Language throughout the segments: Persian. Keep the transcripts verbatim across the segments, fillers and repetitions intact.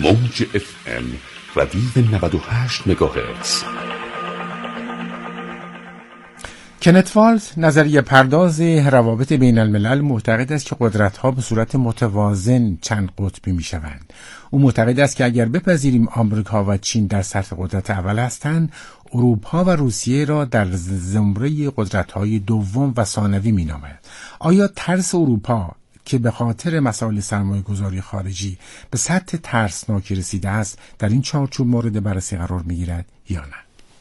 موج اف ام ردیف نود و هشت مگاهرتز. کنت والز، نظریه پرداز روابط بین الملل، معتقد است که قدرت‌ها به صورت متوازن چند قطبی می‌شوند. او معتقد است که اگر بپذیریم آمریکا و چین در سطح قدرت اول هستند، اروپا و روسیه را در زمره قدرت‌های دوم و ثانوی می‌نامد. آیا ترس اروپا که به خاطر مسائل سرمایه‌گذاری خارجی به سطح ترسناکی رسیده است در این چارچوب مورد بررسی قرار می‌گیرد یا نه؟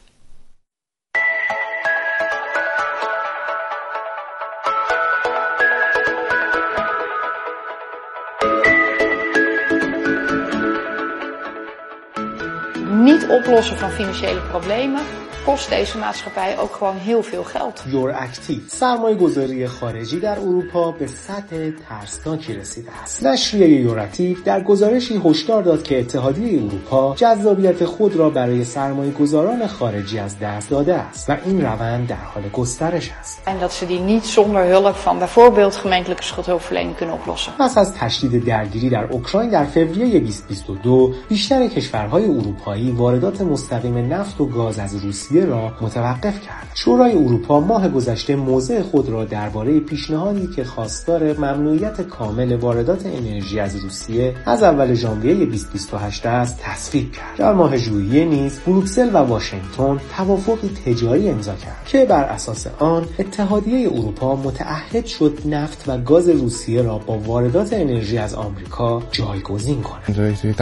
Niet oplossen van financiële problemen kost deze maatschappij ook gewoon heel veel geld. یوراکتیو، سرمایه گذاری خارجی در اروپا به سطح ترسناکی رسیده است. نشریه یوراکتیو در گزارشی هشدار داد که اتحادیه اروپا جذابیت خود را برای سرمایه گذاران خارجی از دست داده است و این روند در حال گسترش است. En dat ze die niet zonder hulp van bijvoorbeeld gemeentelijke schuldhulpverlening kunnen oplossen. پس از تشدید درگیری در اوکراین در فوریه بیست بیست و دو، بیشتر کشورهای اروپایی واردات مستقیم نفت و گاز از روسیه را متوقف کرد. شورای اروپا ماه گذشته موضع خود را درباره پیشنهادی که خواستار ممنوعیت کامل واردات انرژی از روسیه از اول ژانویه بیست بیست و هشت است تصویب کرد. در ماه ژوئیه نیز بروکسل و واشنگتن توافقی تجاری امضا کرد که بر اساس آن اتحادیه اروپا متعهد شد نفت و گاز روسیه را با واردات انرژی از آمریکا جایگزین کند.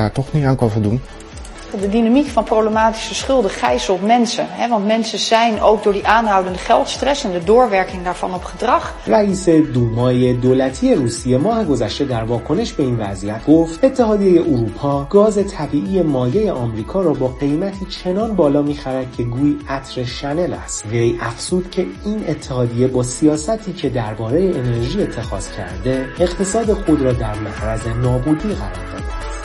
De dynamiek van problematische schulden gijzelt mensen. Hè, want mensen zijn ook door die aanhoudende geldstress en de doorwerking daarvan op gedrag. رئیس دومای دولتی روسیه ماه گذشته در واکنش به این وضعیت گفت اتحادیه اروپا گاز طبیعی مایع آمریکا را با قیمتی چنان بالا می‌خرد که گویی عطر شنل است. وی افزود که این اتحادیه با سیاستی که درباره انرژی اتخاذ کرده اقتصاد خود را در معرض نابودی قرار داده است.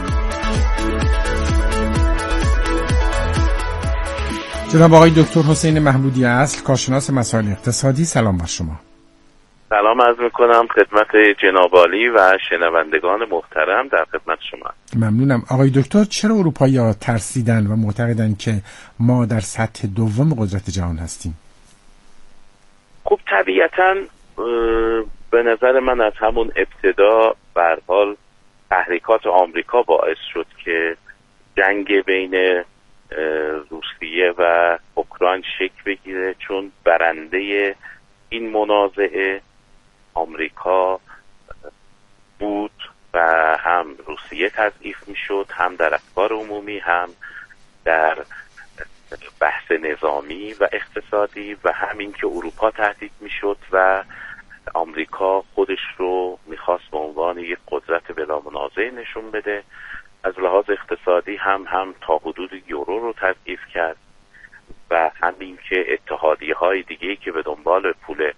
جناب آقای دکتر حسین محمودی اصل، کارشناس مسائل اقتصادی، سلام بر شما. سلام عرض میکنم خدمت جناب عالی و شنوندگان محترم، در خدمت شما. ممنونم. آقای دکتر، چرا اروپایی‌ها ترسیدن و معتقدن که ما در سطح دوم قدرت جهان هستیم؟ خب طبیعتاً به نظر من از همون ابتدا به هر حال تحریکات آمریکا باعث شد که جنگ بین روسیه و اوکراین شکل بگیره، چون برنده این منازعه آمریکا بود و هم روسیه تضعیف میشد، هم در افکار عمومی، هم در بحث نظامی و اقتصادی، و همین که اروپا تهدید میشد و آمریکا خودش رو میخواست به عنوان یک قدرت بلا منازع نشون بده. از لحاظ اقتصادی هم هم تا حدود یورو رو تضعیف کرد و همین که اتحادیه های دیگه‌ای که به دنبال پول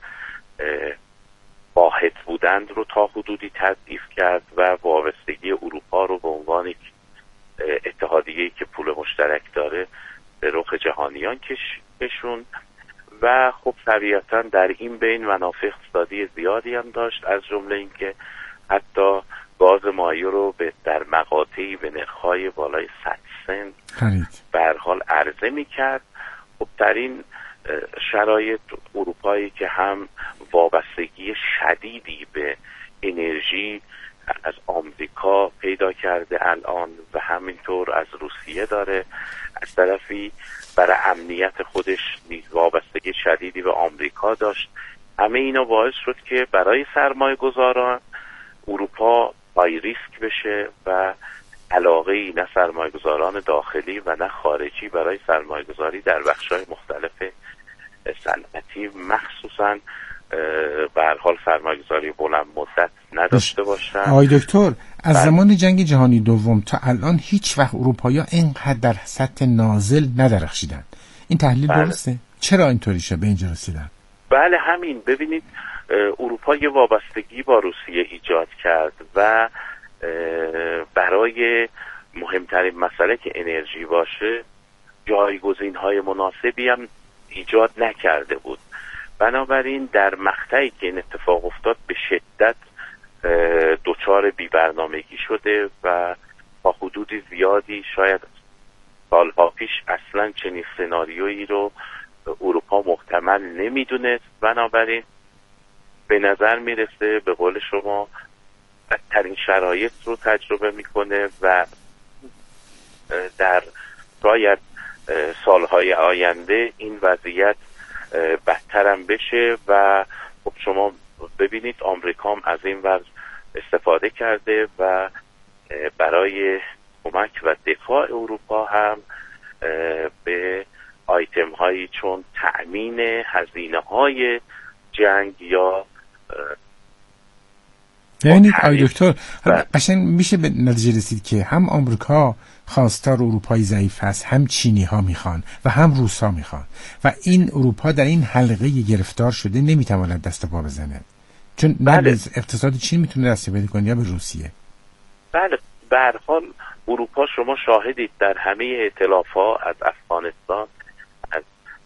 واحد بودند رو تا حدودی تضعیف کرد و وابستگی اروپا رو به عنوان یک اتحادیه‌ای که پول مشترک داره به رخ جهانیان کشون و خب طبیعتاً در این بین منافع اقتصادی زیادی هم داشت، از جمله اینکه حتی گاز مایع رو به در مقاطعی به نرخ‌های بالای صد سنت به هر حال عرضه می‌کرد. خب در این شرایط اروپایی که هم وابستگی شدیدی به انرژی از آمریکا پیدا کرده الان و همینطور از روسیه داره، از طرفی برای امنیت خودش وابستگی شدیدی به آمریکا داشت، همه اینا باعث شد که برای سرمایه گذاران اروپا های ریسک بشه و علاقه ای نه سرمایه گذاران داخلی و نه خارجی برای سرمایه گذاری در بخش‌های مختلف صنعتی مخصوصاً به هر حال سرمایه گذاری بلند مدت نداشته باشن. آقای دکتر، از بل... زمان جنگ جهانی دوم تا الان هیچ وقت اروپایی‌ها اینقدر در سطح نازل ندرخشیدن. این تحلیل بله. درسته؟ چرا اینطوری شده به اینجا رسیدن؟ بله همین، ببینید اروپا یه وابستگی با روسیه ایجاد کرد و برای مهمترین مسئله که انرژی باشه جایگزین‌های مناسبی هم ایجاد نکرده بود. بنابراین در مقطعی که این اتفاق افتاد به شدت دچار بی‌برنامگی شده و تا حدودی شاید سالها پیش اصلا چنین سناریویی رو اروپا محتمل نمیدونست. بنابراین به نظر میرسه به قول شما بدترین شرایط رو تجربه میکنه و در شاید سالهای آینده این وضعیت بدترم بشه و خب شما ببینید آمریکا هم از این وضع استفاده کرده و برای کمک و دفاع اروپا هم به آیتم هایی چون تأمین هزینه های جنگ یا ببینید آقای دکتر قشنگ میشه به نتیجه رسید که هم آمریکا خواستار اروپای ضعیف هست، هم چینی ها میخوان و هم روس ها میخوان و این اروپا در این حلقه گرفتار شده نمیتواند دست پا بزنه، چون نه بله. اقتصاد چین میتونه دست پیدا کنه یا به روسیه. بله به هر حال اروپا شما شاهدید در همه ائتلاف‌ها از افغانستان از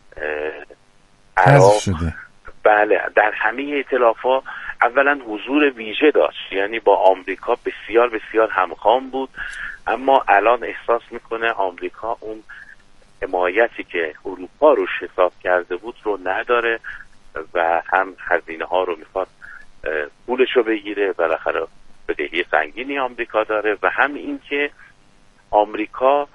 عراق شده. بله در همه ائتلاف‌ها اولا حضور ویژه داشت، یعنی با آمریکا بسیار بسیار همخوان بود، اما الان احساس میکنه آمریکا اون حمایتی که اروپا روش حساب کرده بود رو نداره و هم هزینه ها رو میخواد پولش رو بگیره، بالاخره بدهی سنگینی آمریکا داره و هم این که آمریکا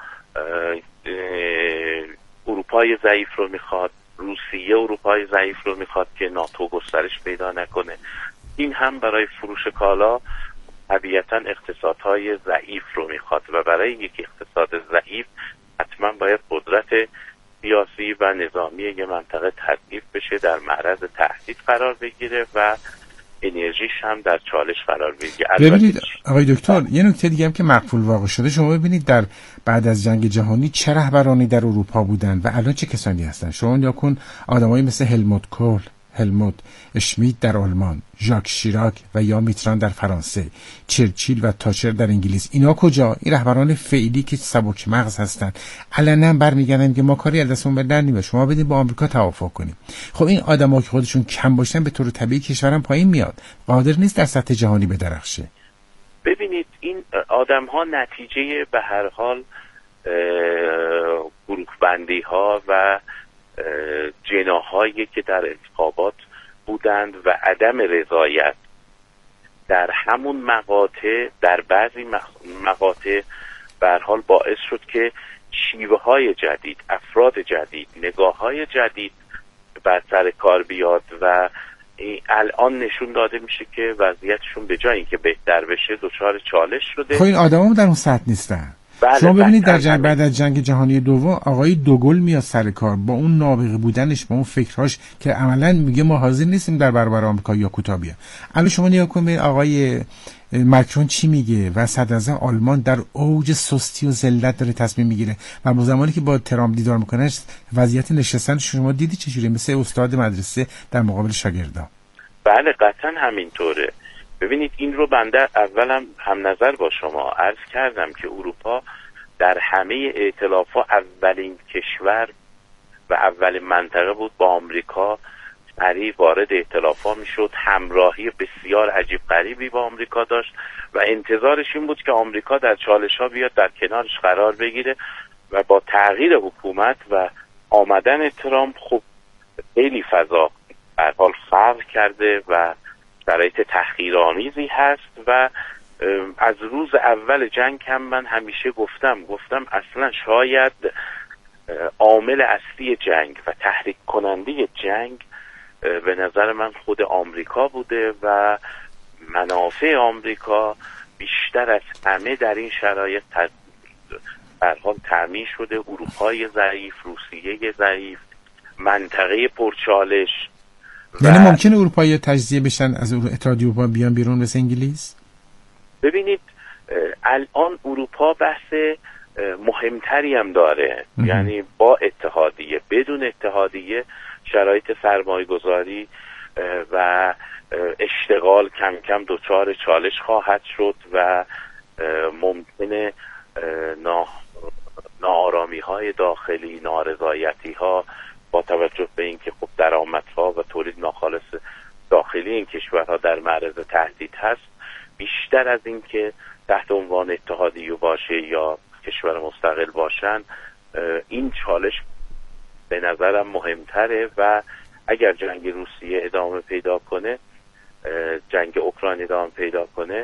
اروپای ضعیف رو میخواد، روسیه اروپای ضعیف رو میخواد که ناتو گسترش پیدا نکنه. این هم برای فروش کالا طبیعتا اقتصادهای ضعیف رو میخواد و برای یک اقتصاد ضعیف حتما باید قدرت سیاسی و نظامی یک منطقه تضعیف بشه، در معرض تهدید قرار بگیره و انرژیش هم در چالش قرار بگیره. ببینید آقای دکتر یه نکته دیگه هم که مقبول واقع شده، شما ببینید در بعد از جنگ جهانی چه رهبرانی در اروپا بودن و الان چه کسانی هستن. شما نگاه کن آدمایی مثل هلموت کول، هلموت اشمیت در آلمان، ژاک شیراک و یا میتران در فرانسه، چرچیل و تاچر در انگلیس، اینا کجا؟ این رهبران فعلی که سبک مغز هستن علنا برمیگردن که ما کاری از دستمون بر نمیاد، شما بدین با آمریکا توافق کنیم. خب این آدم‌ها که خودشون کم باشن به طور طبیعی کشورم پایین میاد، قادر نیست در سطح جهانی بدرخشه. ببینید این آدم‌ها نتیجه به هر حال گروه بندی ها و جناحایی که در انتخابات بودند و عدم رضایت در همون مقاطع، در بعضی مقاطع به هر حال باعث شد که شیوه های جدید، افراد جدید، نگاه های جدید بر سر کار بیاد و الان نشون داده میشه که وضعیتشون به جای اینکه بهتر بشه دچار چالش شده. خب این آدما در اون سطح نیستن. بله شما ببینید در جنگ بله. بعد از جنگ جهانی دوم آقای دوگل میاد سر کار با اون نابغه بودنش، با اون فکرهاش که عملاً میگه ما حاضر نیستیم در برابر آمریکا یا کوتاه بیایم. الان شما نگاه کنید آقای ماکرون چی میگه و صدراعظم آلمان در اوج سستی و ذلت داره تصمیم میگیره و با زمانی که با ترامپ دیدار میکنه وضعیت نشستن شما دیدی چجوریه؟ مثل استاد مدرسه در مقابل شاگردا. بله قطعا همینطوره. ببینید این رو بنده اولم هم نظر با شما عرض کردم که اروپا در همه ائتلاف‌ها اولین کشور و اولین منطقه بود با آمریکا سریع وارد ائتلاف‌ها میشد، همراهی بسیار عجیب غریبی با آمریکا داشت و انتظارش این بود که آمریکا در چالش‌ها بیاد در کنارش قرار بگیره و با تغییر حکومت و آمدن ترامپ خب خیلی فضا در حال فرق کرده و شرایط تحقیرآمیزی هست و از روز اول جنگ هم من همیشه گفتم گفتم اصلا شاید عامل اصلی جنگ و تحریک کننده جنگ به نظر من خود آمریکا بوده و منافع آمریکا بیشتر از همه در این شرایط در حال تامین شده. اروپای ضعیف، روسیه ضعیف، منطقه پرچالش. یعنی ممکنه اروپایی تجزیه بشن از اتحادیه اروپا بیان بیرون مثل انگلیس؟ ببینید الان اروپا بحث مهمتری هم داره، یعنی با اتحادیه، بدون اتحادیه شرایط سرمایه گذاری و اشتغال کم کم دچار چالش خواهد شد و ممکنه ناآرامی های داخلی، نارضایتی ها با توجه به اینکه خب درآمدها و تولید ناخالص داخلی این کشورها در معرض تهدید هست، بیشتر از این که تحت عنوان اتحادیه باشه یا کشور مستقل باشن، این چالش به نظرم مهمتره و اگر جنگ روسیه ادامه پیدا کنه، جنگ اوکراین ادامه پیدا کنه،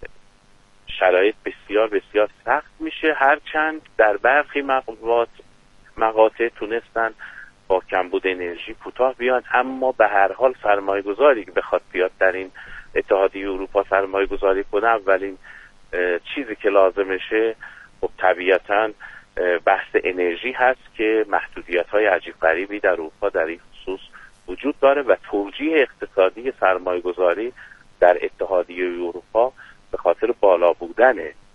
شرایط بسیار بسیار سخت میشه، هرچند در برخی مقاطع مقاطع تونستن با کمبود انرژی کوتاه بیان، اما به هر حال سرمایه گذاری که بخواد بیاد در این اتحادیه اروپا سرمایه گذاری کنه، اولین چیزی که لازمشه خب طبیعتاً بحث انرژی هست که محدودیت‌های عجیب غریبی در اروپا در این خصوص وجود داره و توجیه اقتصادی سرمایه گذاری در اتحادیه اروپا به خاطر بالا بودن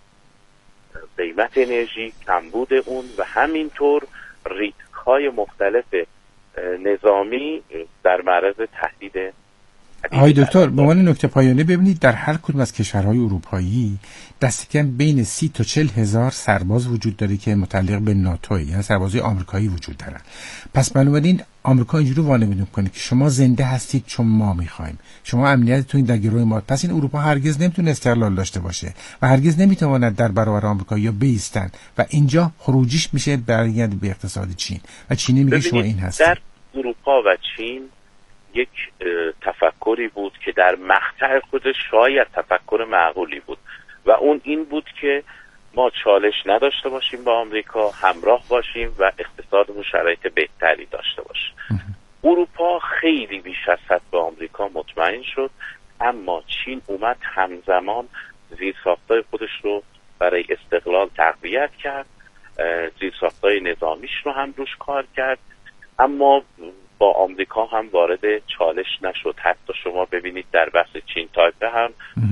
قیمت انرژی، کمبود اون و همینطور ریسک‌های مختلف نظامی در معرض تهدید. آقای دکتر، به عنوان نکته پایانی ببینید در هر کدوم از کشورهای اروپایی دست کم بین سی تا چل هزار سرباز وجود داره که متعلق به ناتو، یعنی سربازای آمریکایی وجود دارن. پس بنابراین آمریکا اینجوری وانمود میکنه که شما زنده هستید چون ما میخوایم، شما امنیتتون در گروه ما. پس این اروپا هرگز نمیتونه استقلال داشته باشه و هرگز نمیتواند در برابر آمریکا یا بیستن و اینجا خروجیش میشه برگرد به اقتصاد چین و چین میگه شما این هستید. در اروپا و چین یک تفکری بود که در مقطع خودش شاید تفکر معقولی بود و اون این بود که ما چالش نداشته باشیم با آمریکا، همراه باشیم و اقتصادمون شرایط بهتری داشته باشه. اروپا خیلی بیش از حد به آمریکا مطمئن شد، اما چین اومد همزمان زیرساختای خودش رو برای استقلال تقویت کرد، زیرساختای نظامیش رو هم روش کار کرد، اما با آمریکا هم وارد چالش نشد. حتی شما ببینید در بحث چین تایپه هم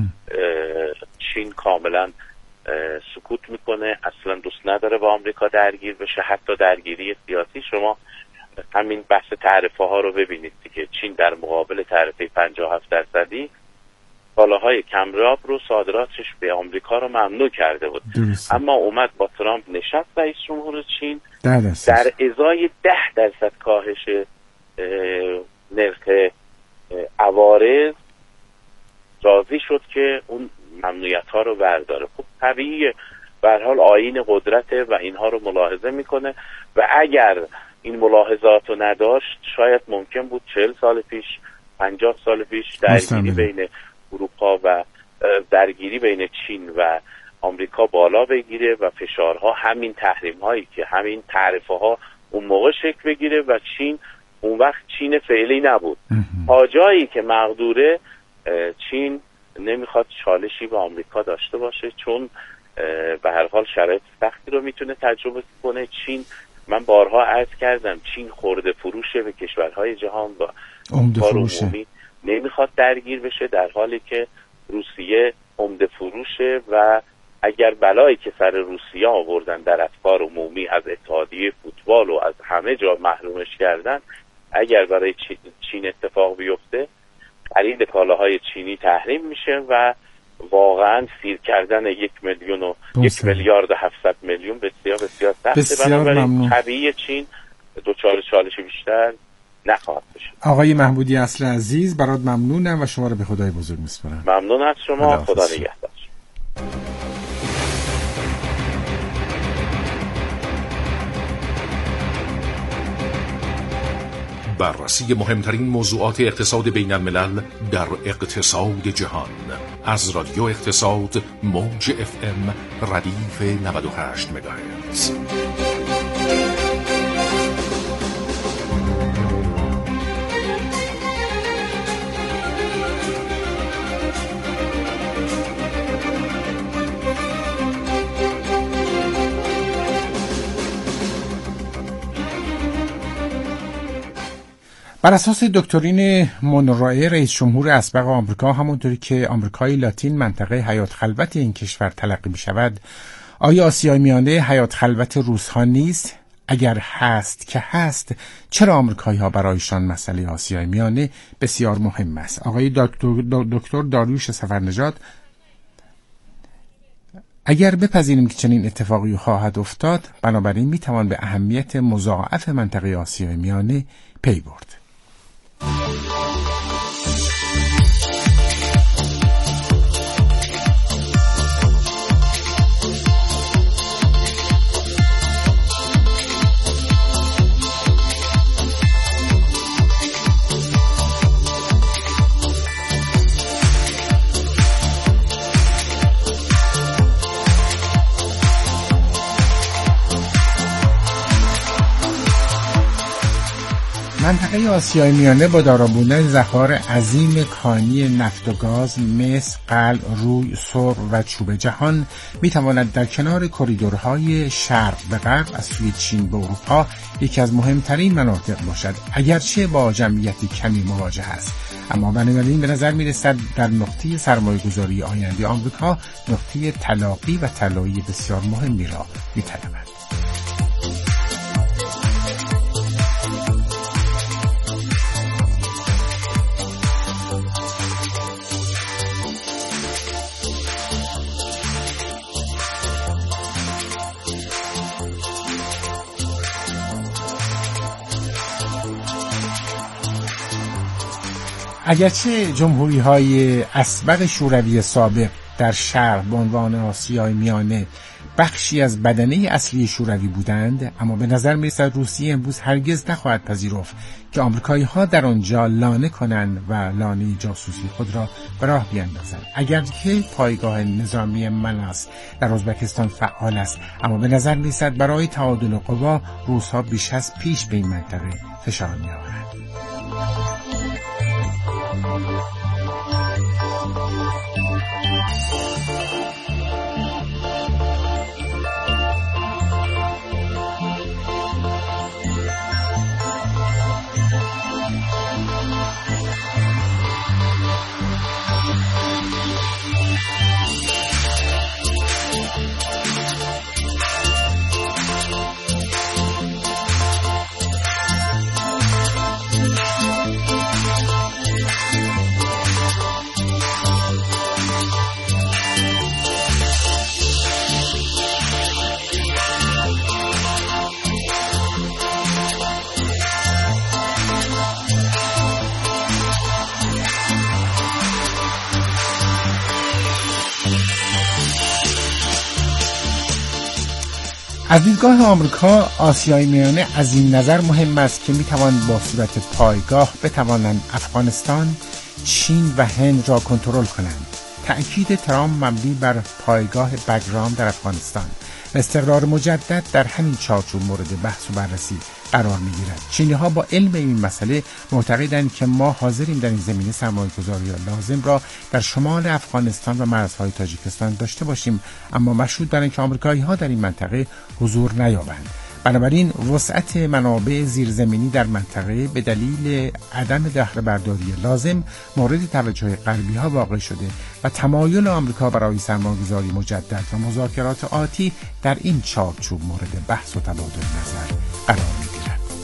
چین کاملا سکوت میکنه، اصلا دوست نداره با آمریکا درگیر بشه، حتی درگیری سیاسی. شما همین بحث تعرفه ها رو ببینید که چین در مقابل تعرفه پنجاه و هفت درصدی کالاهای کمراب رو صادراتش به آمریکا رو ممنوع کرده بود. درسته. اما اومد با ترامپ نشست رئیس جمهور چین در ازای ده درصد کاهش نرخ عوارض راضی شد که اون ممنوعیت ها رو برداره. خب طبیعیه، به هر حال آیین قدرته و اینها رو ملاحظه میکنه و اگر این ملاحظات رو نداشت شاید ممکن بود چهل سال پیش، پنجاه سال پیش درگیری بین اروپا و درگیری بین چین و آمریکا بالا بگیره و فشارها، همین تحریم هایی که همین تعرفه ها اون موقع شکل بگیره و چین اون وقت چین فعلی نبود. تا جایی که مقدوره چین نمیخواد چالشی با آمریکا داشته باشه، چون به هر حال شرایط سختی رو میتونه تجربه کنه. چین، من بارها عرض کردم، چین خرده فروشه به کشورهای جهان و کار عمومی نمیخواد درگیر بشه، در حالی که روسیه عمده فروشه و اگر بلایی که سر روسیه آوردن در افکار عمومی از اتحادیه فوتبال و از همه جا محرومش کردن، اگر برای چین اتفاق بیفته خرید کالاهای چینی تحریم میشه و واقعا سیر کردن یک میلیون و یک میلیارد و هفتصد میلیون بسیار بسیار سخته. بنابراین طبیعی چین دوچار چالش بیشتر نخواهد بشه. آقای محمودی اصل عزیز، برات ممنونم و شما رو به خدای بزرگ میسپارم. ممنون از شما، خدا نگهدار. بررسی مهمترین موضوعات اقتصاد بین الملل در اقتصاد جهان از رادیو اقتصاد موج اف ام ردیف نود و هشت مگاهرتز. بر اساس دکترین مونروی رئیس جمهور اسبق آمریکا، همونطوری که آمریکای لاتین منطقه حیات خلوت این کشور تلقی می شود، آیا آسیای میانه حیات خلوت روس‌ها نیست؟ اگر هست که هست، چرا آمریکایی ها برایشان مسئله آسیای میانه بسیار مهم است؟ آقای دکتر, دکتر داریوش سفرنژاد، اگر بپذیریم که چنین اتفاقی خواهد افتاد، بنابراین می توان به اهمیت مضاعف منطقه آسیای میانه پی برد. منطقه آسیای میانه با دارا بودن ذخایر عظیم کانی نفت و گاز، مس، قلع، روی، سرب و چوب جهان میتواند در کنار کریدورهای شرق به غرب از سوی چین به اروپا یکی از مهمترین مناطق باشد، اگرچه با جمعیتی کمی مواجه است. اما بنابراین به نظر میرسد در نقطه سرمایه‌گذاری آینده آمریکا نقطه تلاقی و طلایی بسیار مهمی را میطلبد. اگرچه جمهوری‌های اسبق شوروی سابق در شرق به عنوان آسیای میانه بخشی از بدنه اصلی شوروی بودند، اما به نظر می‌رسد روسیه امروز هرگز نخواهد پذیرفت که آمریکایی‌ها در آنجا لانه کنند و لانه جاسوسی خود را به راه بیندازند. اگرچه پایگاه نظامی مناس در ازبکستان فعال است، اما به نظر می‌رسد برای تعادل قوا روس‌ها بیش از پیش به این منطقه فشار می‌آورند. از دیدگاه آمریکا، آسیای میانه از این نظر مهم است که میتوان با صورت پایگاه بتوانند افغانستان، چین و هند را کنترل کنند. تأکید ترامپ مبنی بر پایگاه بگرام در افغانستان و استقرار مجدد در همین چارچوب مورد بحث و بررسی قرار می‌گیرد. چینی‌ها با علم این مسئله معتقدند که ما حاضریم در این زمینه سرمایه‌گذاری لازم را در شمال افغانستان و مرزهای تاجیکستان داشته باشیم، اما مشروط بر اینکه آمریکایی‌ها در این منطقه حضور نیابند. بنابراین وسعت منابع زیرزمینی در منطقه به دلیل عدم بهره برداری لازم مورد توجه غربی‌ها واقع شده و تمایل آمریکا برای سرمایه‌گذاری مجدد و مذاکرات آتی در این چارچوب مورد بحث و تبادل نظر قرار می‌گیرد.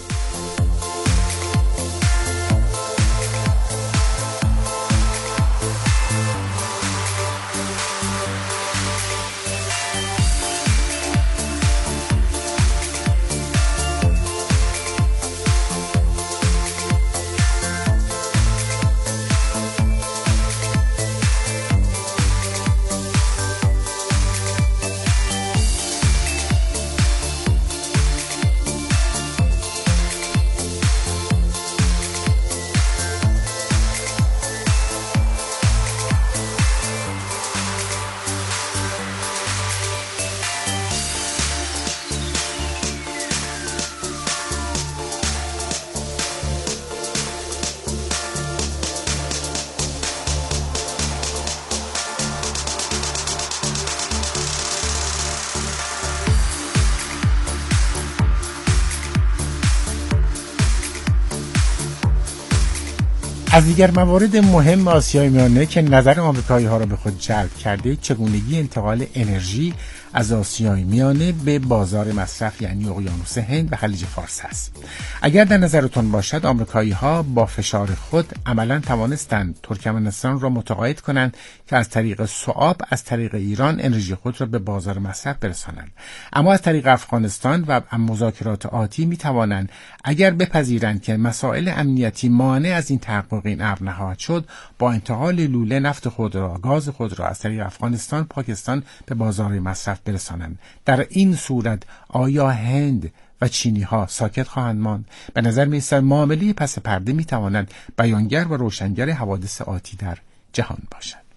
از دیگر موارد مهم آسیای میانه که نظر آمریکایی‌ها را به خود جلب کرده، چگونگی انتقال انرژی از آسیای میانه به بازار مصرف یعنی اقیانوس هند و خلیج فارس است. اگر در نظرتون باشد، آمریکایی‌ها با فشار خود عملاً توانستند ترکمنستان را متقاعد کنند که از طریق سوآب از طریق ایران انرژی خود را به بازار مصرف برسانند. اما از طریق افغانستان و مذاکرات آتی می‌توانند اگر بپذیرند که مسائل امنیتی مانع از این تحقق این امر نخواهد شد، با انتقال لوله نفت خود را، گاز خود را از طریق افغانستان، پاکستان به بازار مصرف برسانند. در این صورت آیا هند و چینی ها ساکت خواهند ماند؟ به نظر می رسد معامله پس پرده می تواند بیانگر و روشنگر حوادث آتی در جهان باشد.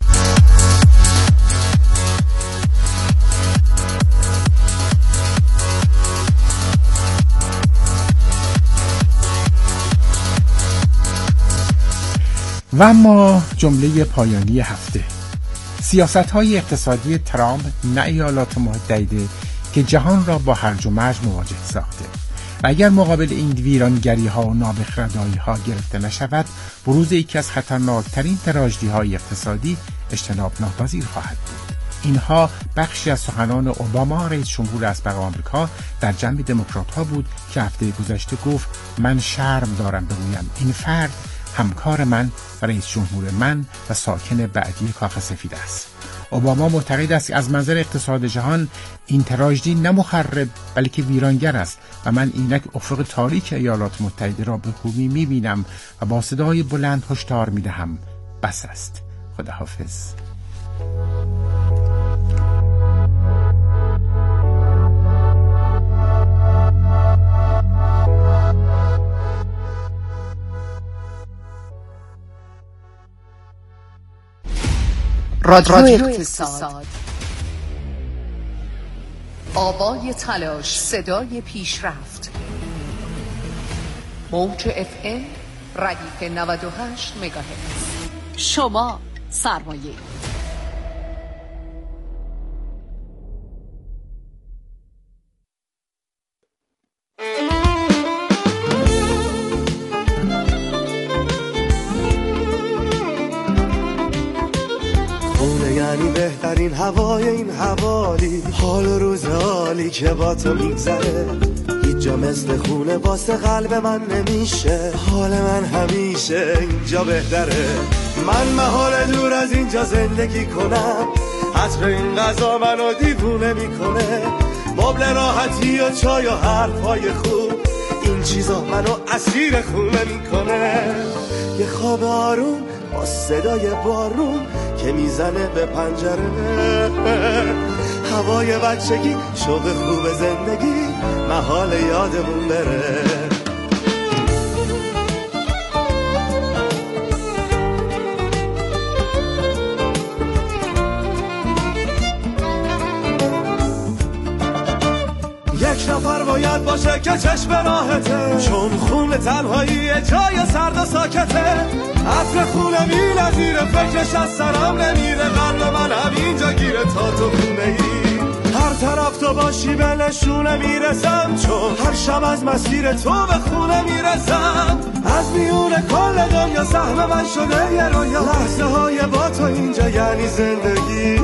و اما جمله پایانی هفته: سیاست‌های اقتصادی ترامپ نه ایالات متحده که جهان را با هرج و مرج مواجه ساخته و اگر مقابل این ویرانگری‌ها و نابخردایی‌ها گرفته نشود، بروز یکی از خطرناکترین تراژدی‌های اقتصادی اجتناب ناپذیر خواهد بود. اینها بخشی از سخنان اوباما رئیس جمهور اسبق آمریکا در جمع دموکرات‌ها بود که هفته گذشته گفت: من شرم دارم بگویم این فرد همکار من و رئیس جمهور من و ساکن بعدی کاخ سفید است. اوباما معتقد است که از منظر اقتصاد جهان این تراژدی نه مخرب بلکه ویرانگر است و من اینک افق تاریک ایالات متحده را به خوبی می‌بینم و با صدای بلند هشدار می‌دهم: بس است. خداحافظ. رادیو اقتصاد، آوای تلاش، صدای پیشرفت. موج اف ام ردیف نود و هشت مگاهرتز. شما سرمایه. یعنی بهترین هوای این حوالی، حال و روز حالی که با تو میگذره، هیچ جا مثل خونه واسه قلب من نمیشه. حال من همیشه اینجا بهتره، من محال دور از اینجا زندگی کنم. عطر این غذا منو دیوونه میکنه، مبل راحتی و چای و حرفای خوب، این چیزا منو اسیر خونه میکنه. یه خواب آروم با صدای بارون که میزنه به پنجره، هوای بچگی، شوق خوب زندگی، محال یادمون بره. یک نفر باید باشه که چشم راحته، چون خون تنهایی جای سرد و ساکته. عطر خونه می نظیره، فکرش از سرم نمیره، قلب من همینجا گیره تا تو خونه ای. هر طرف تو باشی به نشونه میرسم، چون هر شب از مسیر تو به خونه میرسم. از میون کل دنیا سهم من شده یه رویا، لحظه های با تو اینجا یعنی زندگی.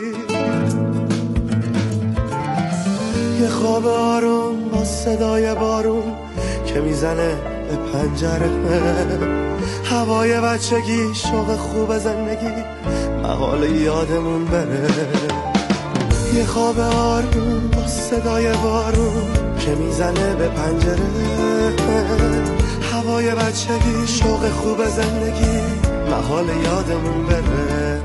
یه خواب آروم با صدای بارون که میزنه به پنجره، هوای بچگی، شوق خوب زندگی، محال یادمون بره. یه خواب آروم با صدای بارون که میزنه به پنجره، هوای بچگی، شوق خوب زندگی، محال یادمون بره.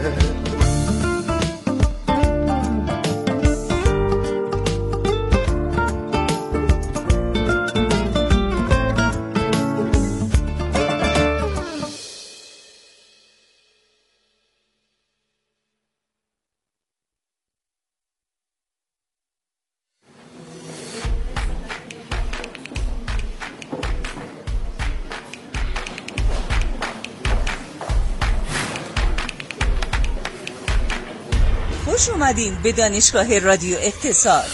خوش اومدین به دانشگاه رادیو اقتصاد.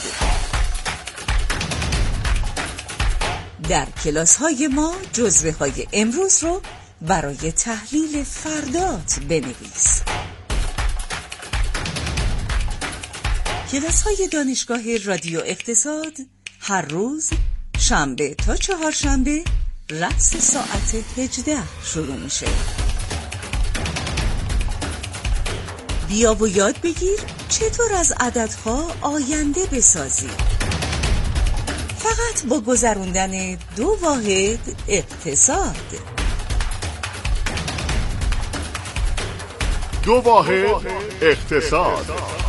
در کلاس های ما جزوه های امروز رو برای تحلیل فردات بنویس. کلاس های دانشگاه رادیو اقتصاد هر روز شنبه تا چهارشنبه رأس ساعت هجده شروع میشه. بیا و یاد بگیر چطور از عددها آینده بسازی، فقط با گذروندن دو واحد اقتصاد. دو واحد اقتصاد.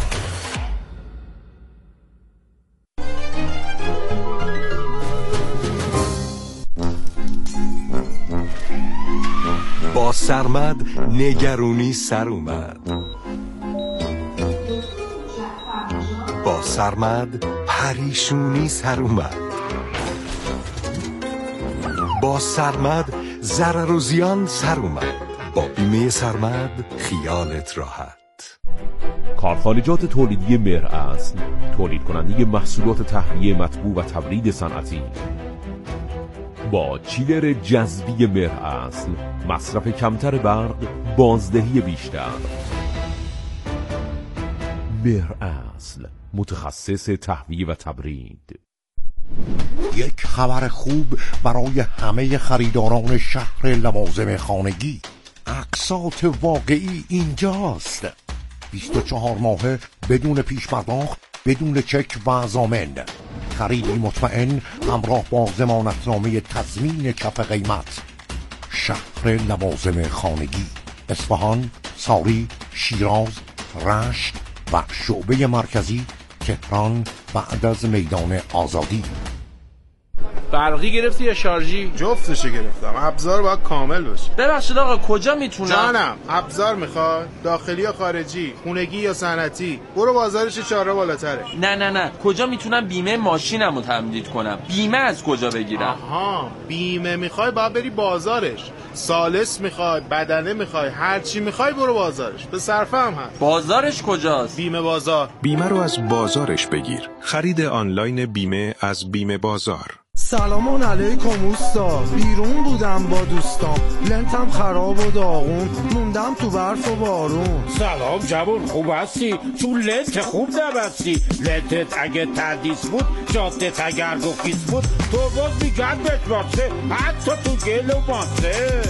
با سرمد نگرونی سر اومد، با سرمد پریشونی سر اومد، با سرمد ضرر و زیان سر اومد، با بیمه سرمد خیالت راحت. کارخانجات تولیدی مهر اصل، تولید کننده محصولات تهویه مطبوع و تبرید صنعتی. با چیلر جذبی مهر اصل، مصرف کمتر برق، بازدهی بیشتر. مهر اصل، متخصص تهویه و تبرید. یک خبر خوب برای همه خریداران شهر لوازم خانگی. اقساط واقعی اینجاست. بیست و چهار ماهه بدون پیش پرداخت، بدون چک و ضامن. خریدی مطمئن همراه با ضمانتنامه تضمین کف قیمت. شهر لوازم خانگی، اصفهان، ساری، شیراز، رشت و شعبه مرکزی تهران بعد از میدان آزادی. برقی گرفتی یا شارژی؟ جفتشو گرفتم. ابزار باید کامل باشه. ببخشید آقا کجا میتونم؟ جانم، ابزار میخوای؟ داخلی یا خارجی؟ خونگی یا صنعتی؟ برو بازارش چهارراه بالاتره. نه نه نه، کجا میتونم بیمه ماشینمو تمدید کنم؟ بیمه از کجا بگیرم؟ آها، بیمه میخوای باید بری بازارش. سالس میخوای، بدنه میخوای، هر چی میخوای برو بازارش. به صرفه هم هست. بازارش کجاست؟ بیمه بازار. بیمه رو از بازارش بگیر. خرید آنلاین بیمه از بیمه بازار. سلام علیکم اوستا، بیرون بودم با دوستام، لنتم خراب و داغون، موندم تو برف و بارون. سلام جوون، خوب هستی؟ تو لنت خوب نبستی. لنتت اگه تردیس بود، جادت اگر گفیس بود، تو باز میگن بشمارسه، حتی تو گل و ماسه.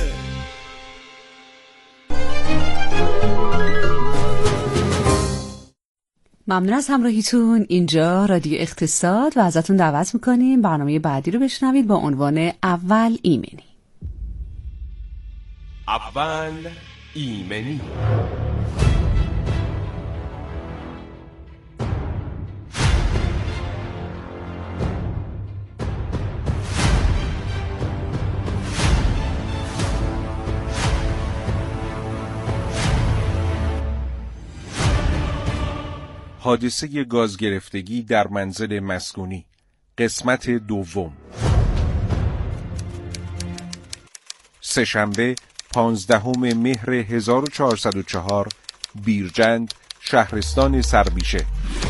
ممنون از همراهیتون. اینجا رادیو اقتصاد و ازتون دعوت میکنیم برنامه بعدی رو بشنوید با عنوان اول ایمنی. اول ایمنی. حادثه گاز گرفتگی در منزل مسکونی، قسمت دوم. سه‌شنبه پانزدهم مهر هزار و چهارصد و چهار، بیرجند، شهرستان سربیشه.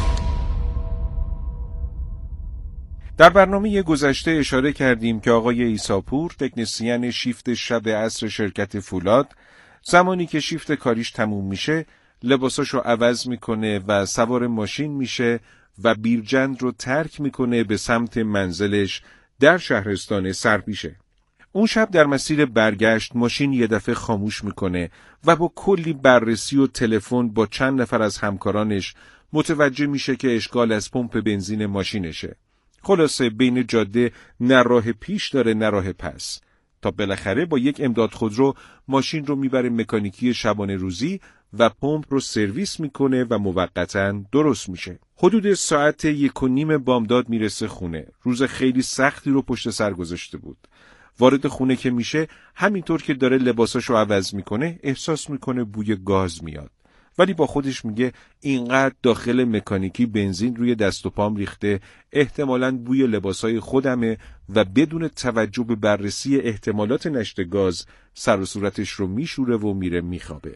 در برنامه گذشته اشاره کردیم که آقای عیساپور، تکنسین شیفت شب عصر شرکت فولاد، زمانی که شیفت کاریش تموم میشه لباساشو عوض میکنه و سوار ماشین میشه و بیرجند رو ترک میکنه به سمت منزلش در شهرستان سربیشه. اون شب در مسیر برگشت ماشین یه دفعه خاموش میکنه و با کلی بررسی و تلفن با چند نفر از همکارانش متوجه میشه که اشکال از پمپ بنزین ماشینشه. خلاصه بین جاده نه راه پیش داره نه راه پس، تا بالاخره با یک امداد خودرو ماشین رو میبره مکانیکی شبانه روزی و پمپ رو سرویس میکنه و موقتاً درست میشه. حدود ساعت یک و نیم بامداد میرسه خونه. روز خیلی سختی رو پشت سر گذاشته بود. وارد خونه که میشه، همینطور که داره لباساشو عوض میکنه احساس میکنه بوی گاز میاد. ولی با خودش میگه اینقدر داخل مکانیکی بنزین روی دست و پام ریخته، احتمالاً بوی لباسای خودمه و بدون توجه به بررسی احتمالات نشت گاز سر و صورتش رو میشوره و میره میخوابه.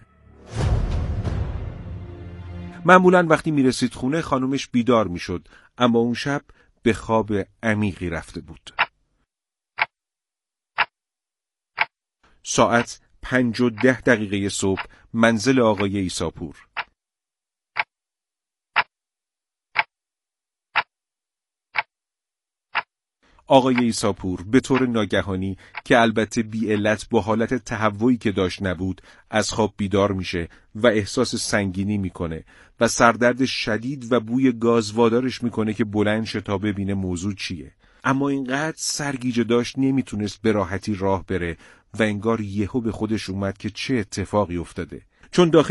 معمولاً وقتی میرسید خونه خانومش بیدار میشد، اما اون شب به خواب عمیقی رفته بود. ساعت پنج و ده دقیقه صبح، منزل آقای عیساپور. آقای عیساپور به طور ناگهانی که البته بی علت با حالت تهوعی که داشت نبود از خواب بیدار میشه و احساس سنگینی میکنه و سردرد شدید و بوی گاز وادارش میکنه که بلند شه تا ببینه موضوع چیه. اما اینقدر سرگیجه داشت نمیتونست به راحتی راه بره و انگار یهو به خودش اومد که چه اتفاقی افتاده. چون داخل